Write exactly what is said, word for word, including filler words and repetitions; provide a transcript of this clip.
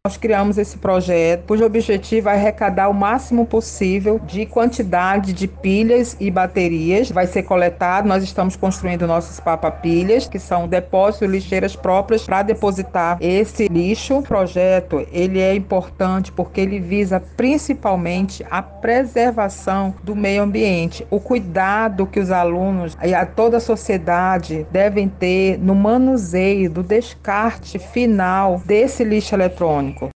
Nós criamos esse projeto, cujo objetivo é arrecadar o máximo possível de quantidade de pilhas e baterias. Vai ser coletado, nós estamos construindo nossos papa-pilhas, que são depósitos, lixeiras próprias para depositar esse lixo. O projeto, ele é importante porque ele visa principalmente a preservação do meio ambiente, o cuidado que os alunos e a toda a sociedade devem ter no manuseio do descarte final desse lixo eletrônico.